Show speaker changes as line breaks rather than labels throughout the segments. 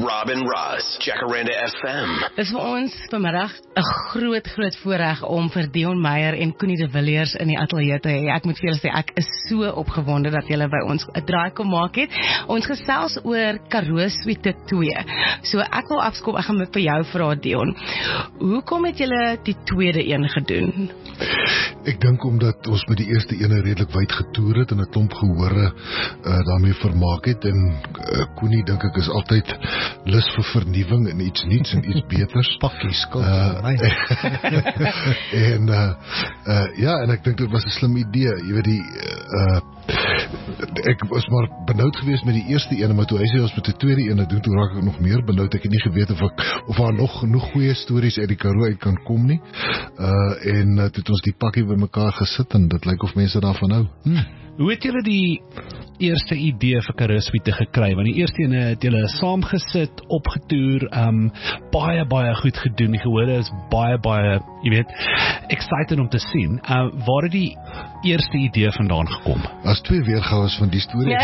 Rob and Roz, Jacaranda FM.
Dit is vir ons vanmiddag 'n groot voorreg om vir Dion Meyer en Connie de Villiers in die ateljee te hê. Ek moet vir julle sê, ek is so opgewonde dat julle by ons 'n draai kom maak het. Ons gesels oor Karoo Suite 2. So ek wil afskop, ek gaan met vir jou vra, Dion. Hoekom het julle die tweede een gedoen?
Ek dink omdat ons met die eerste ene redelik wyd getoer het en 'n klomp gehore daarmee vermaak het, en Connie dink ek is altyd lus vir vernuwing en iets nuuts en iets beters.
Pakkie skuld vir my.
En ek dink dit was 'n slim idee. Jy weet, ek was maar benoud geweest met die eerste ene, maar toe hy sê ons met die tweede ene doen, toe raak ek nog meer benoud. Ek het nie geweet of daar nog genoeg goeie stories uit die Karoo uit kan kom nie. Toe het ons die pakkie by mekaar gesit en dit lyk of mense daarvan hou.
Hoe het julle die eerste idee vir Karoo Suite gekry? Want die eerste ene het julle saamgesit, opgetoer, baie goed gedoen. Die gehore is baie, jy weet, excited om te sien. Waar het die eerste idee vandaan gekom?
As twee weergawe van die storie.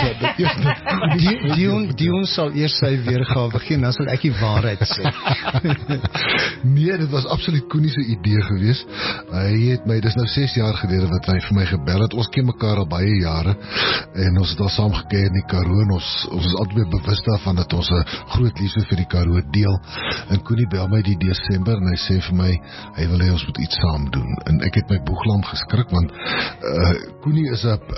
Dion sal eers sy weergawe begin, dan sal ek die waarheid sê.
Nee, dit was absoluut Connie se idee geweest. Hy het my, dis nou 6 jaar gelede wat hy vir my gebel het. Ons ken mekaar al baie jare en ons het al saam gekuier in die Karoo en ons is altyd bewus daarvan dat ons 'n groot liefde vir die Karoo deel. En Connie bel my die Desember en hy sê vir my, hy wil hê ons moet iets saam doen. En ek het my boeglam geskrik, want Connie is 'n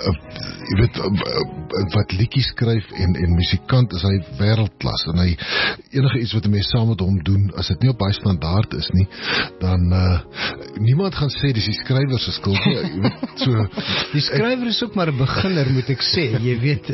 wat liedjies skryf en musikant is hy wêreldklas, en hy enige iets wat 'n mens saam met hom doen, as dit nie op baie standaard is nie, dan niemand gaan sê dis die skrywer se skuld nie. Jy weet, so
die skrywer is ook maar 'n beginner, moet ek sê, jy weet.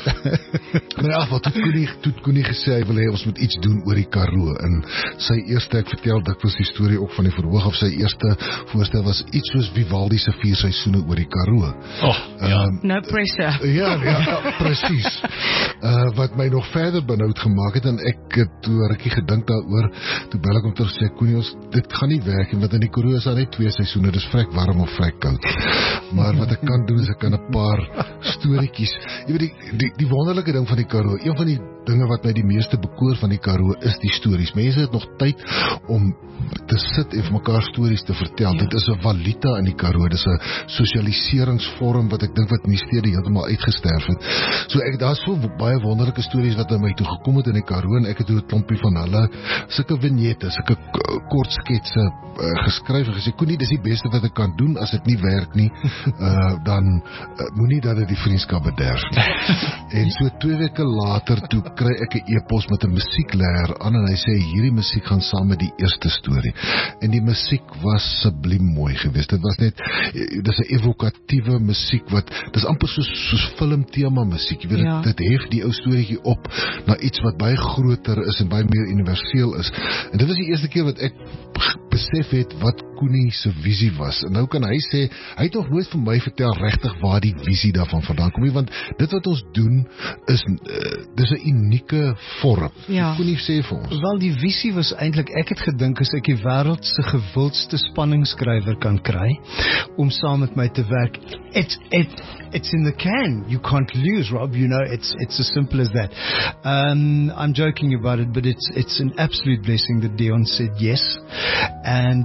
Maar wat het Connie gesê, hy wil hê ons moet iets doen oor die Karoo, en sy eerste, ek vertel dikwels die storie ook van die verhoog, of sy eerste voorstel was iets soos Vivaldi se 4 seisoene oor die Karoo.
No pressure.
Ja, presies. Wat my nog verder benoud gemaak het, en ek het toe rukkie gedink daaroor, toe bel ek om terug sê, Connie, dit gaan nie werk, want in die Karoo is daar net 2 seisoene, dis vrek warm of vrek koud. Maar wat ek kan doen is, ek kan 'n paar storieetjies, jy weet, die wonderlike ding van die Karoo, een van die dinge wat my die meeste bekoor van die Karoo is die stories. Mense het nog tyd om te sit en vir mekaar stories te vertel. Dit is 'n valuta in die Karoo, dit is 'n sosialiseringsvorm wat ek dink wat in die stede heeltemal uitgesterf het. So daar's so baie wonderlike stories wat aan my toe gekom het in die Karoo, en ek het 'n klompie van hulle, sulke vignette, sulke kort sketse geskryf en gesê, Connie, dis die beste wat ek kan doen. As dit nie werk nie, dan moenie dat dit die vriendskap bederf nie. En so 2 weke later, toe kry ek 'n e-pos met 'n musiekleer aan, en hy sê, hierdie musiek gaan saam met die eerste storie. En die musiek was subliem mooi geweest. Dit was net, dis 'n evokatiewe musiek dis amper soos filmtema musiek. Jy weet, dit hef die ou storieetjie op na iets wat baie groter is en baie meer universeel is. En dit was die eerste keer wat ek besef het wat Connie se visie was. En nou kan hy sê, hy het nog nooit vir my vertel regtig waar die visie daarvan vandaan kom nie, want dit wat ons doen is, dis 'n unieke vorm. Connie sê vir ons.
Wel, die visie was eintlik, ek het gedink, as ek die wêreld se gewildste spanningsskrywer kan kry, om saam met my te werk, it's in the can. You can't lose, Rob. You know, it's as simple as that. I'm joking about it, but it's an absolute blessing that Dion said yes. And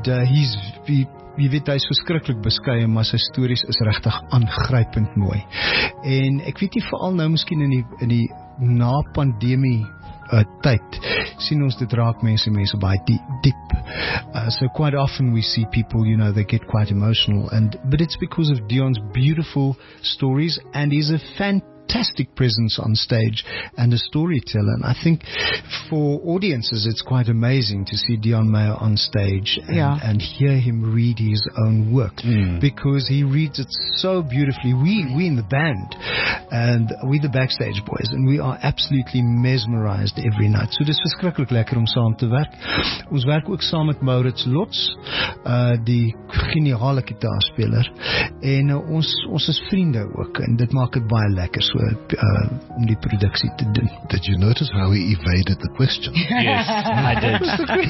jy weet, hy is verskriklik beskeie, maar sy stories is regtig aangrypend mooi. En ek weet nie, veral nou miskien in die na-pandemie tyd, sien ons dit raak mense baie diep. So quite often we see people, they get quite emotional, but it's because of Dion's beautiful stories, and he's a fantastic presence on stage and a storyteller. And I think for audiences it's quite amazing to see Dion Meyer on stage and hear him read his own work, because he reads it so beautifully. We in the band, and we the backstage boys, and we are absolutely mesmerized every night. So dis verskriklik lekker om saam te werk. Ons werk ook saam met Maurits Lots, die geniale gitaarspeler, en ons is vriende ook, en dit maak dit baie lekker. So om die produksie te doen.
Did you notice how he evaded the question?
Yes, I did.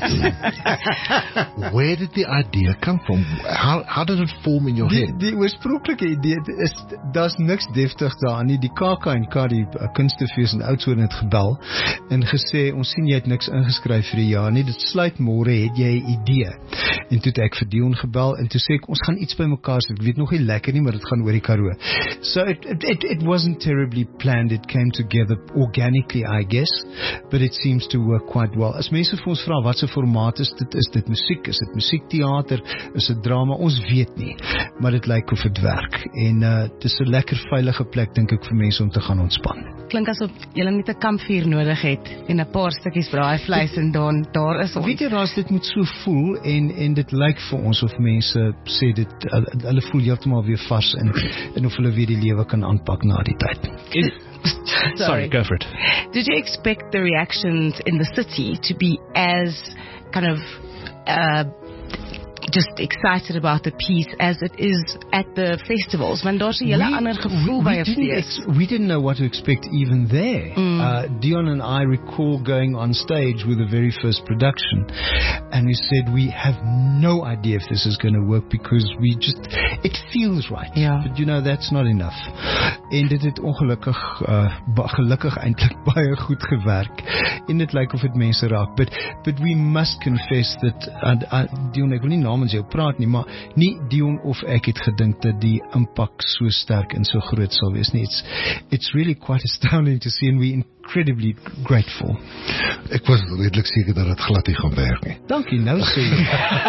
Where did the idea come from? How did it form in your head?
Die oorspronklike idee is, daar's niks deftig daarin nie. Die KAK&K, die kunstefees in Oudtshoorn het gebel en gesê, ons sien jy het niks ingeskryf vir die jaar nie, dit sluit môre, het jy 'n idee? En toe het ek vir Dion gebel en toe sê ek, ons gaan iets by mekaar sit, ek weet nog nie lekker nie, maar dit gaan oor die Karoo. So it wasn't terribly planned, it came together organically, I guess, but it seems to work quite well. As mense vir ons vra, wat se formaat is dit musiek, is dit musiektheater, is dit drama, ons weet nie, maar dit lyk of dit werk, en dit is 'n lekker veilige plek, dink ek, vir mense om te gaan ontspan.
Klink asof julle net 'n kampvuur nodig het en 'n paar stukkies braaivleis en dan daar is ons.
Weet jy, Ras, dit moet so voel en dit lyk vir ons of mense sê dit, hulle voel heeltemal weer vars en of hulle weer die lewe kan aanpak na die tyd.
Sorry, go for it.
Did you expect the reactions in the city to be as kind of just excited about the piece as it is at the festivals? Want daar's 'n hele ander gevoel by 'n fees.
We didn't know what to expect even there. Dion and I recall going on stage with the very first production, and we said we have no idea if this is going to work because it feels right.
Yeah.
But you know, that's not enough. En dit het ongelukkig, gelukkig eintlik baie goed gewerk. En dit lyk of dit mense raak. But we must confess that, Dion, ek wil nie namens jou praat nie, maar nie Dion of ek het gedink dat die impak so sterk en so groot sal wees nie. It's really quite astounding to see, and we're incredibly grateful.
Ek was redelik seker dat dit glad nie gaan werk nie.
Dankie, nou sê jy.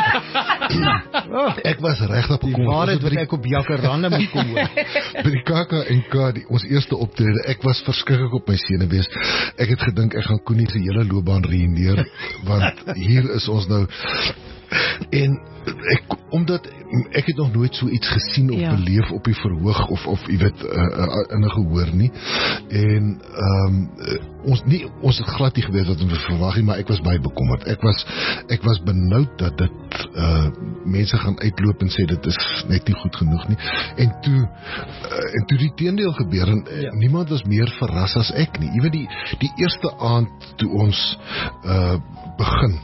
Ek was regtig
Die waarheid wat ek op Jacaranda moet kom hoor.
By die KAK&K, ons eerste optrede, ek was verskriklik op my senuwees. Ek het gedink ek gaan Koenie se hele loopbaan ruïneer, want hier is ons nou. En omdat ek het nog nooit so iets gesien of beleef op die verhoog of jy weet in 'n gehoor nie, en ons het glad nie geweet wat ons verwag nie, maar ek was baie bekommerd. Ek was benoud dat dit mense gaan uitloop en sê dit is net nie goed genoeg nie, en toe die teendeel gebeur, en niemand was meer verras as ek nie. Ewen die eerste aand toe ons begin,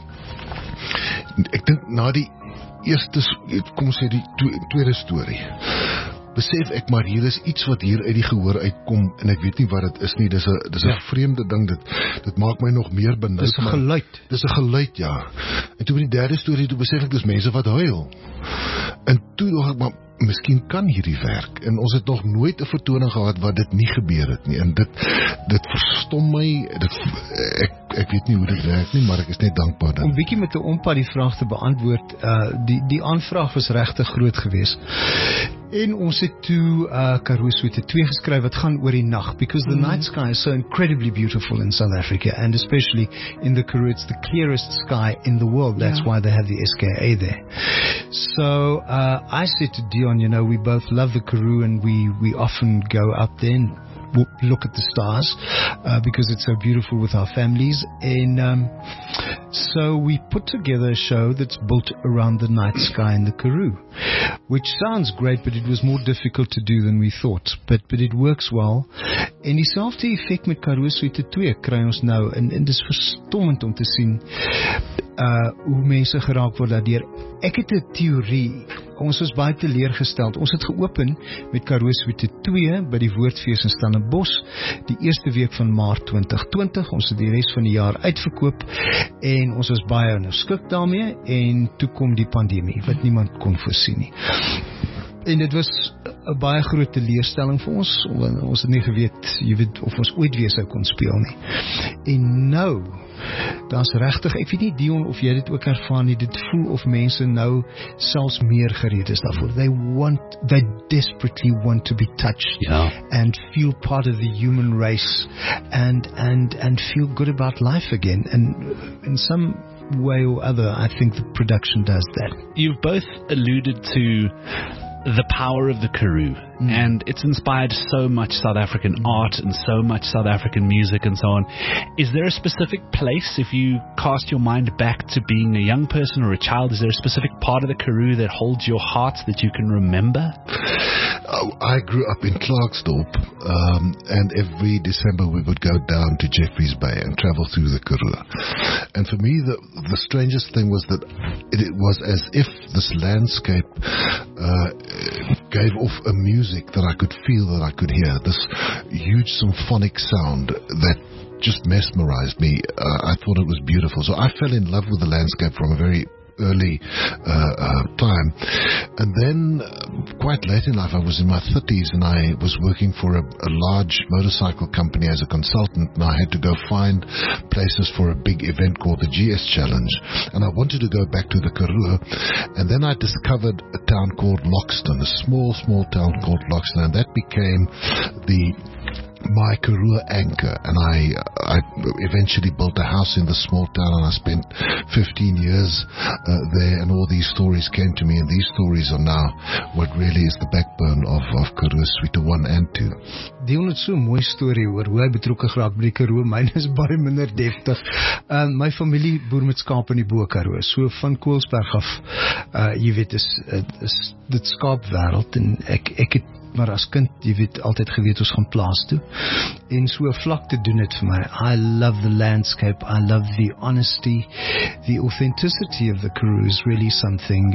ek dink na die eerste, kom ons sê die tweede storie, besef ek maar hier is iets wat hier uit die gehoor uitkom, en ek weet nie wat dit is nie. Dis 'n vreemde ding, dit maak my nog meer benoud.
Dis 'n geluid.
Dis 'n geluid, ja. En toe by die derde storie, toe besef ek dis mense wat huil. En toe dink ek, maar miskien kan hierdie werk, en ons het nog nooit 'n vertoning gehad waar dit nie gebeur het nie, en dit verstom my, ek weet nie hoe dit werk nie, maar ek is net dankbaar dan.
Om bietjie met 'n ompad die vraag te beantwoord, die aanvraag was regtig groot geweest. En ons het toe Karoo Suite 2 geskryf wat gaan oor die nag, because the night sky is so incredibly beautiful in South Africa, and especially in the Karoo, it's the clearest sky in the world. That's why they have the SKA there. So I said to Dion, you know, we both love the Karoo, and we often go up there and look at the stars because it's so beautiful with our families, and so we put together a show that's built around the night sky in the Karoo, which sounds great, but it was more difficult to do than we thought, but it works well. En dieselfde effek met Karoo Suite 2 kry ons nou, en dit is verstommend om te sien hoe mense geraak word daardeur. Ek het 'n teorie. Ons was baie teleurgesteld. Ons het geopen met Karoo Suite 2 by die Woordfees in Stellenbosch die eerste week van Maart 2020. Ons het die res van die jaar uitverkoop en ons was baie nou skik daarmee, en toe kom die pandemie wat niemand kon voorsien nie. En dit was 'n baie groot teleurstelling vir ons. Ons het nie geweet, jy weet, of ons ooit weer sou kon speel nie. En nou, daar's regtig, ek weet nie Dion of jy dit ook ervaar nie, dit voel of mense nou selfs meer gereed is daarvoor. They desperately want to be touched and feel part of the human race and feel good about life again. And in some way or other, I think the production does that.
You've both alluded to the power of the Karoo, and it's inspired so much South African art and so much South African music and so on. Is there a specific place, if you cast your mind back to being a young person or a child, is there a specific part of the Karoo that holds your heart that you can remember?
I grew up in Klerksdorp, and every December we would go down to Jeffreys Bay and travel through the Karoo. And for me, the strangest thing was that it was as if this landscape gave off a music that I could feel, that I could hear, this huge symphonic sound that just mesmerized me. I thought it was beautiful. So I fell in love with the landscape from a very early time. And then quite late in life, I was in my 30s and I was working for a large motorcycle company as a consultant, and I had to go find places for a big event called the GS Challenge, and I wanted to go back to the Karoo. And then I discovered a town called Loxton, a small town called Loxton, and that became my Karoo anchor, and I eventually built a house in the small town, and I spent 15 years there, and all these stories came to me, and these stories are now what really is the backbone of Karoo Suite 1 and 2.
Dion het so 'n mooi storie oor hoe hy betrokke geraak by die Karoo. Myne is baie minder deftig. My familie boer met skaap in die Bo-Karoo, so van Koelsberg af. Jy weet, is dit skaapwêreld, en ek het maar as kind, jy weet, altyd geweet ons gaan plaas toe. En so vlak te doen het vir my. I love the landscape, I love the honesty, the authenticity of the Karoo is really something,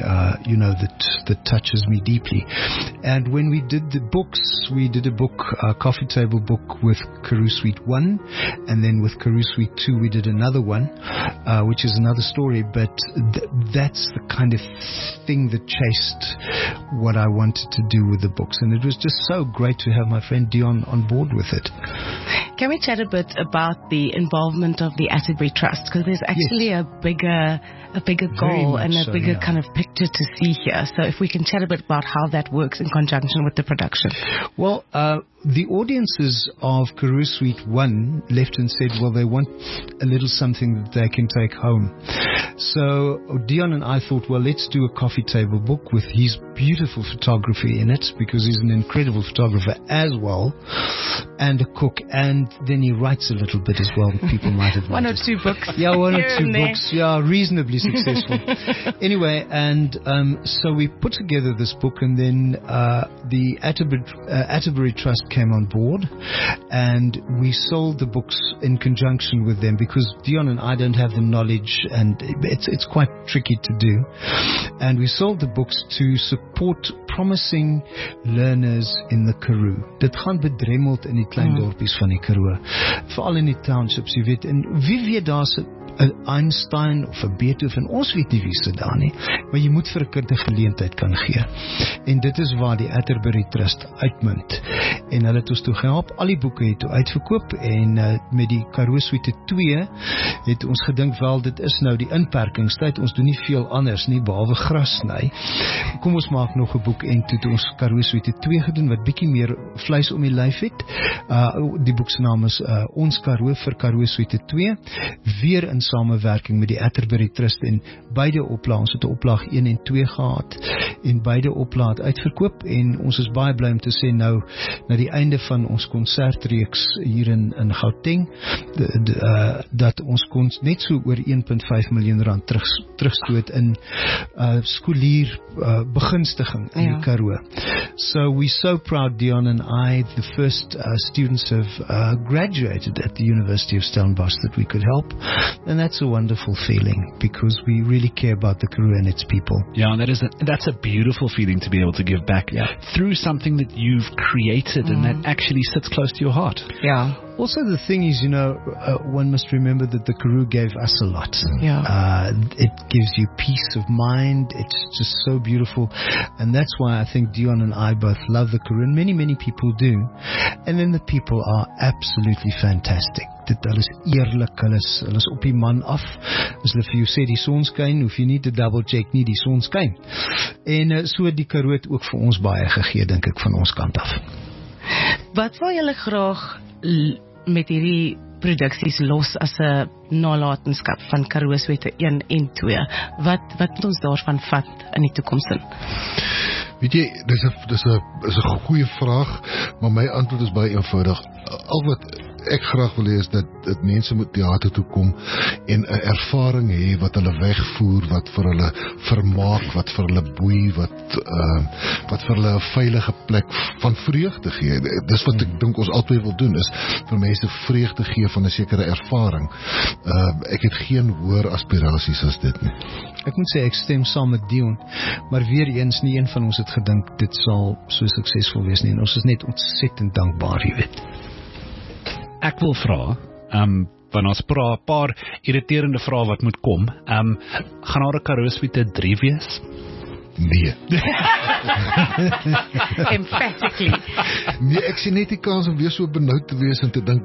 that touches me deeply. And when we did the books, we did a book, a coffee table book with Karoo Suite 1, and then with Karoo Suite 2 we did another one, which is another story, but that's the kind of thing that chased what I wanted to do with the books, and it was just so great to have my friend Dion on board with it.
Can we chat a bit about the involvement of the Atterbury Trust? Because there's actually a bigger goal and a bigger kind of picture to see here. So if we can chat a bit about how that works in conjunction with the production.
Well, the audiences of Karoo Suite 1 left and said, well, they want a little something that they can take home. So Dion and I thought, well, let's do a coffee table book with his beautiful photography in it, because he's an incredible photographer as well, and a cook, and then he writes a little bit as well. People might have
one or two books.
Yeah, one or two books. Yeah, reasonably successful. Anyway, and so we put together this book, and then the Atterbury Trust came on board, and we sold the books in conjunction with them, because Dion and I don't have the knowledge, and it's quite tricky to do. And we sold the books to support promising learners in the Karoo. Dit gaan bedremmeld in die klein dorpies van die Karoo, veral in die townships, jy weet, en wie weet daar's 'n Einstein of 'n Beethoven, ons weet nie wie se daar nie, maar jy moet vir 'n kind 'n geleentheid kan gee. En dit is waar die Atterbury Trust uitmunt. En hulle het ons toe gehelp, al die boeke het toe uitverkoop, en met die Karoo Suite 2 het ons gedink, wel, dit is nou die inperkingstyd, ons doen nie veel anders nie, behalwe gras sny. Kom ons maak nog 'n boek, en toe het ons Karoo Suite 2 gedoen, wat bietjie meer vleis om die lyf het. Die boek se naam is Ons Karoo vir Karoo Suite 2, weer in samewerking met die Atterbury Trust, en beide oplaag, ons het 'n oplaag 1 en 2 gehad, en beide oplaag uitverkoop, en ons is baie bly om te sê nou, na die einde van ons konsertreeks hier in Gauteng, dat ons kon net so oor 1.5 miljoen rand terugstoot in skoolier begunstiging in die Karoo. So we're so proud, Dion and I, the first students have graduated at the University of Stellenbosch, that we could help, and that's a wonderful feeling, because we really care about the Karoo and its people.
Yeah, and that's a beautiful feeling to be able to give back through something that you've created and that actually sits close to your heart.
Yeah.
Also, the thing is, one must remember that the Karoo gave us a lot.
Yeah.
It gives you peace of mind. It's just so beautiful. And that's why I think Dion and I both love the Karoo, and many, many people do. And then the people are absolutely fantastic. Hulle is eerlik, hulle is op die man af. As hulle vir jou sê die son skyn, hoef jy nie te double check nie, die son skyn. En so die Karoo het ook vir ons baie gegee, dink ek, van ons kant af.
Wat wil julle graag met hierdie produksies los as 'n nalatenskap van Karoo Suite 1 en 2? Wat moet ons daarvan vat in die toekoms in?
Weet jy, dis 'n goeie vraag, maar my antwoord is baie eenvoudig. Al wat ek graag wil hê is dat mense moet teater toe kom en 'n ervaring hê wat hulle wegvoer, wat vir hulle vermaak, wat vir hulle boei, wat vir hulle 'n veilige plek van vreugde gee. Dis wat ek dink ons altyd wil doen, is vir mense vreugde gee van 'n sekere ervaring. Ek het geen hoër aspirasies as dit nie.
Ek moet sê ek stem saam met Dion, maar weer eens nie een van ons het gedink dit sal so suksesvol wees nie, en ons is net ontsettend dankbaar, jy weet.
Ek wil vra, want ons 'n paar irriterende vrae wat moet kom. Gaan daar 'n Karoo Suite 3 wees?
Nee.
Emphatically.
Nee, ek sien net die kans om weer so benoud te wees en te dink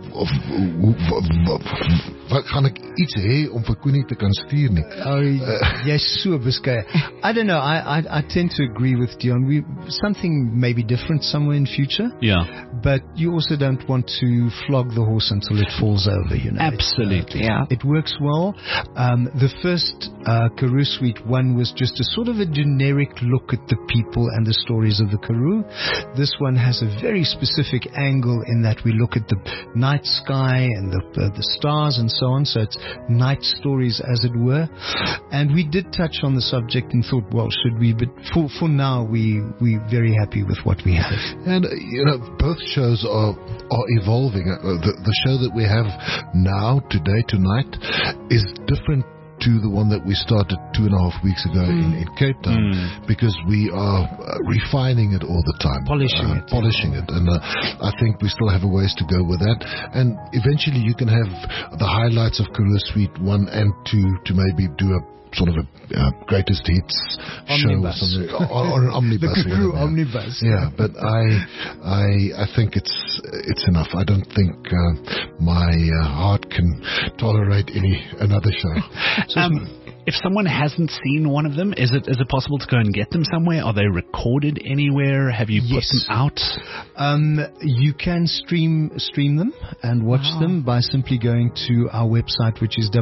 wat gaan ek iets hê om vir Koenie te kan stuur nie.
Jy's so beskeie. I don't know, I tend to agree with Dion. Something may be different somewhere in future.
Yeah.
But you also don't want to flog the horse until it falls over, you know.
Absolutely.
It works well. The first Karoo Suite one was just a sort of a generic look at the people and the stories of the Karoo. This one has a very specific angle in that we look at the night sky and the stars and so on. So it's night stories, as it were. And we did touch on the subject and thought, well, should we? But for now, we're very happy with what we have.
And both shows are evolving. The show that we have now, today, tonight, is different to the one that we started 2.5 weeks ago in Cape Town, because we are refining it all the time. Polishing it. And I think we still have a ways to go with that. And eventually you can have the highlights of Karoo Suite 1 and 2 to maybe do a sort of a greatest hits
omnibus
show or something, or an omnibus.
The Karoo omnibus.
Yeah, but I think it's enough. I don't think my heart can tolerate another show.
So if someone hasn't seen one of them, is it possible to go and get them somewhere? Are they recorded anywhere? Have you put them out?
You can stream them and watch them by simply going to our website, which is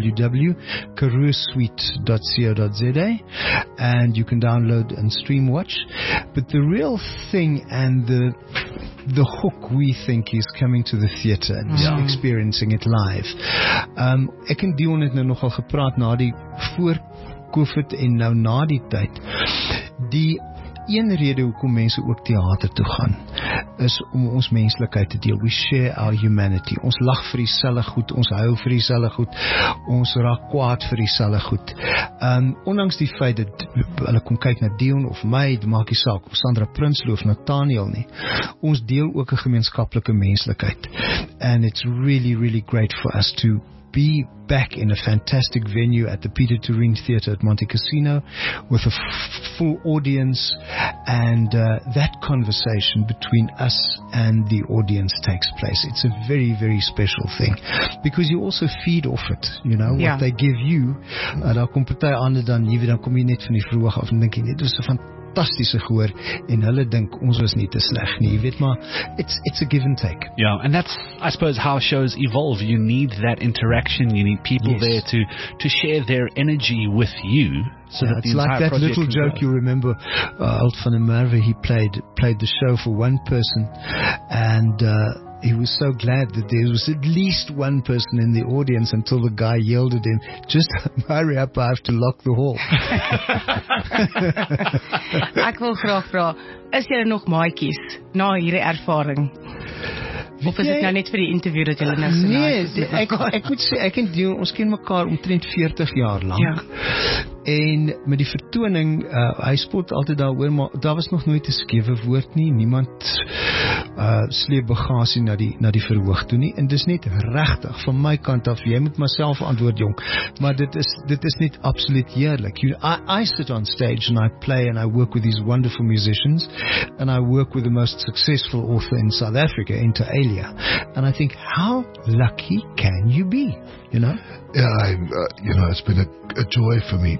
www.karoosuite.co.za, and you can download and stream watch. But the real thing and the hook, we think, is coming to the theatre and experiencing it live. Ek en Dion het nou nogal gepraat na die voor COVID en nou na die tyd. Die een rede hoekom mense ook teater toe gaan, is om ons menslikheid te deel. We share our humanity. Ons lag vir dieselfde goed, ons huil vir dieselfde goed, ons raak kwaad vir dieselfde goed. Ondanks die feit dat hulle kom kyk na Dion of my, dit maak nie saak, of Sandra Prinsloo of Nathaniel nie. Ons deel ook 'n gemeenskaplike menslikheid. And it's really, really great for us to be back in a fantastic venue at the Peter Turin Theatre at Monte Cassino with a full audience, and that conversation between us and the audience takes place. It's a very, very special thing because you also feed off it, what they give you. Daar kom party ander dan, dan kom jy net van die vroeg af en dink jy net, dit is 'n fantastiese gehoor en hulle dink ons was nie te sleg nie, jy weet, maar it's a give and take.
Yeah, and that's, I suppose, how shows evolve. You need that interaction, you need people there to share their energy with you. So that
it's like that little joke you remember, Alt van der Merwe, he played the show for one person, and he was so glad that there was at least one person in the audience until the guy yelled at him, just hurry up, I have to lock the hall.
Ek wil graag vra, is julle nog maatjies na hierdie ervaring? Of is dit nou net vir die interview dat julle nou so
ek moet sê, ek en Dion, ons ken mekaar omtrent 40 jaar lank. Ja. En met die vertoning, hy spot altyd daaroor, maar daar was nog nooit 'n skewe woord nie. Niemand sleep bagasie na die verhoog toe nie. En dis net regtig van my kant af. Jy moet myself antwoord, jong. Maar dit is net absoluut heerlik. I sit on stage and I play and I work with these wonderful musicians, and I work with the most successful author in South Africa, Inter Alia. And I think, how lucky can you be?
Yeah, it's been a joy for me.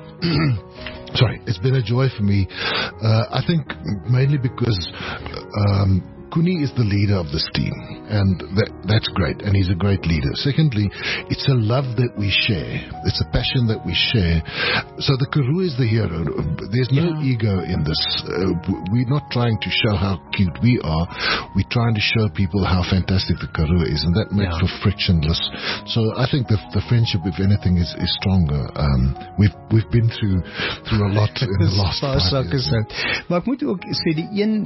Sorry, it's been a joy for me. I think mainly because Kuni is the leader of this team, and that's great, and he's a great leader. Secondly, it's a love that we share. It's a passion that we share. So the Karoo is the hero. There's no ego in this. We're not trying to show how cute we are. We're trying to show people how fantastic the Karoo is, and that makes for frictionless. So I think the friendship, if anything, is stronger. We've been through a lot in the last 5 years.
Maar ek moet ook sê die een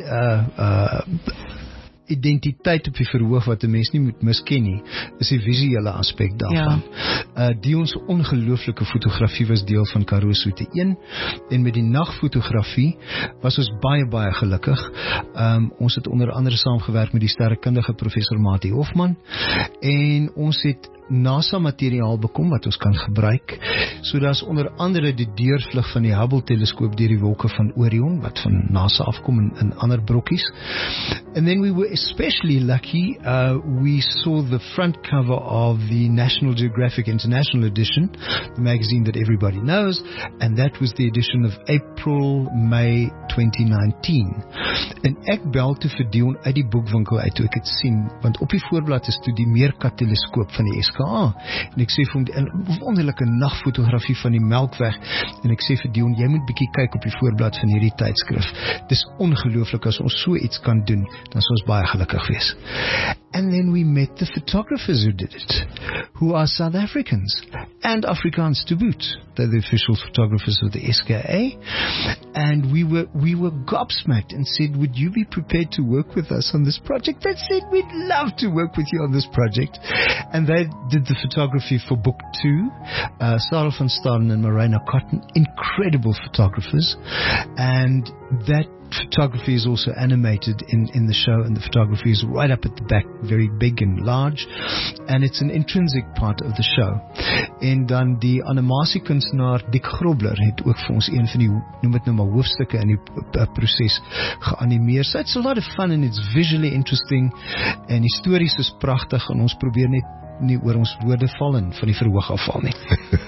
identiteit op die verhoog wat 'n mens nie moet misken nie, is die visuele aspek daarvan. Dion se ongelooflike fotografie was deel van Karoo Suite 1, en met die nagfotografie was ons baie gelukkig. Ons het onder andere saamgewerk met die sterrekundige professor Mati Hofman, en ons het NASA materiaal bekom wat ons kan gebruik. So daar's onder andere die deurvlug van die Hubble teleskoop deur die wolke van Orion wat van NASA afkom in ander brokkies. And then we were especially lucky, we saw the front cover of the National Geographic International edition, the magazine that everybody knows, and that was the edition of April-May 2019. En ek bel toe vir Dion uit die boekwinkel uit toe ek het sien, want op die voorblad is toe die Meerkat teleskoop van die SKA, en ek sê vir hom, 'n wonderlike nagfotografie van die Melkweg, en ek sê vir Dion, jy moet bietjie kyk op die voorblad van hierdie tydskrif. Dis ongelooflik, as ons so iets kan doen, dan sal ons baie gelukkig wees. And then we met the photographers who did it, who are South Africans and Afrikaans to boot. They're the official photographers of the SKA, and we were gobsmacked and said, would you be prepared to work with us on this project? They said, we'd love to work with you on this project. And they did the photography for book 2. Sarah van Staden and Marina Cotton, incredible photographers, and that photography is also animated in the show, and the photography is right up at the back, very big and large, and it's an intrinsic part of the show. En dan die animasiekunstenaar Dick Grobler het ook vir ons een van die, noem het nou maar, hoofstukke in die proses geanimeer. So it's a lot of fun and it's visually interesting, en histories is pragtig, en ons probeer net nie oor ons woorde val en van die verhoog afval nie.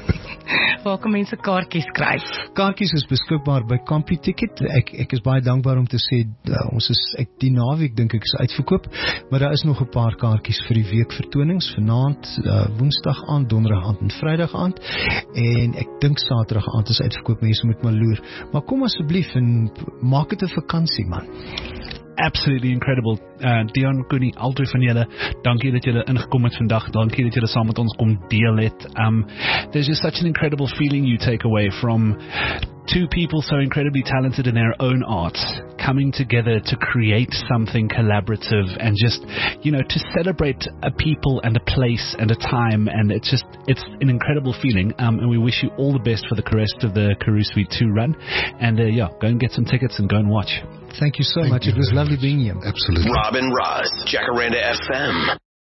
Waar kan mense kaartjies kry?
Kaartjies is beskikbaar by CompuTicket. Ek is baie dankbaar om te sê, ons is die naweek dink ek is uitverkoop, maar daar is nog 'n paar kaartjies vir die weekvertonings, vanaand, woensdag aand, donderdag aand en vrydag aand, en ek dink saterdag aand is uitverkoop, mense moet maar loer. Maar kom asseblief en maak dit 'n vakansie, man.
Absolutely incredible. Dion, Kuni, Aldri van julle, dankie dat julle ingekom het vandag, dankie dat julle saam met ons kom deel het. There's just such an incredible feeling you take away from two people so incredibly talented in their own art, coming together to create something collaborative and just, to celebrate a people and a place and a time, and it's an incredible feeling, and we wish you all the best for the rest of the Karoo Suite 2 run, and go and get some tickets and go and watch.
Thank you so much. It was lovely being here.
Absolutely.
Robin Ross, Jacaranda FM.